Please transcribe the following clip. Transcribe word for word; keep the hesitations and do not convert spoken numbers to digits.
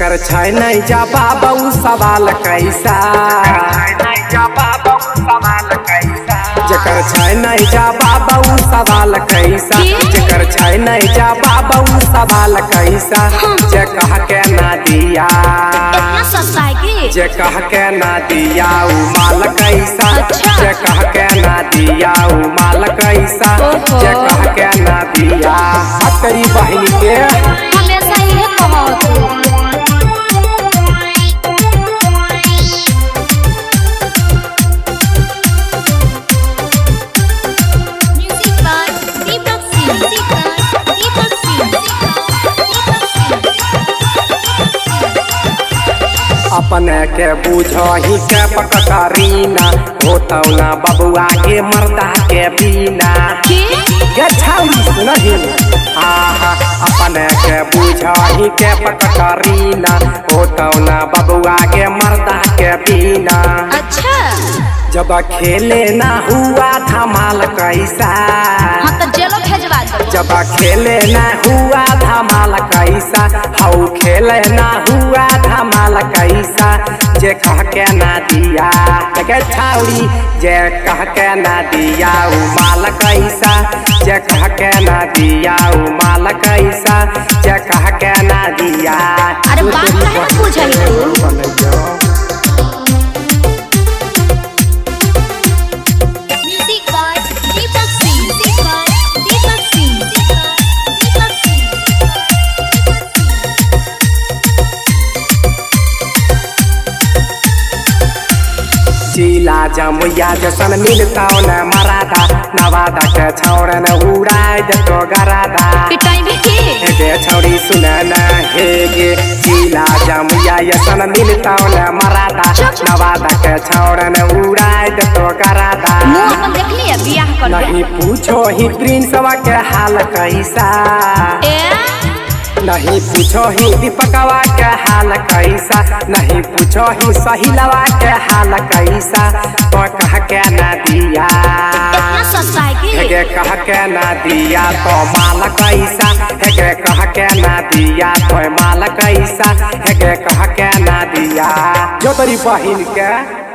जकर छै नहीं जा बाबू सवाल कैसा जकर छै नहीं जा बाबू सवाल कैसा जकर छै नहीं जा बाबू सवाल कैसा जे कह के ना दिया जे कह के ना दिया उ माल कैसा जे कह के ना दिया उ माल कैसा जे कह के ना दिया तेरी बहन के हमेशा ये कहो तू अपने के बुझही के पकड़ीना होता ना बबुआ के मर्दा के बिना ये छाउरी सुनही आहा अपने के बुझही के पकड़ीना होता ना बबुआ के मर्दा के बिना अच्छा जब खेले ना हुआ धमाल कैसा हाँ तो जेलो भेजवा दो जब खेले ना हुआ धमाल कैसा हाउ खेले ना हुआ धमाल कैसा जे कह के ना दिया के छाउरी जे कह के ना दिया उ माल कैसा जे कह के ना दिया उ माल कैसा जे कह के ना दिया अरे बात काहे पूछई तू जिला जमुया जसन मिलता न मरादा नवादा के छौरन उड़ाई देतो गरादा पिटाई भी की हे छौरी सुन न हे गे जिला जमुया जसन मिलता न मरादा नवादा के छौरन उड़ाई देतो गरादा मुंह अपन देखली है बियाह कर नहीं पूछो ही प्रिंसवा के हाल कैसा ए नहीं पूछो ही दीपकवा के हाल कैसा नहीं पूछो ही सहिलवा के हाल कैसा तो कह के ना दिया इतना सस्ता है कि हेगे कह के ना दिया तो माल कैसा हेगे कह के ना दिया तो माल कैसा हेगे कह के ना दिया जो तेरी बहिन के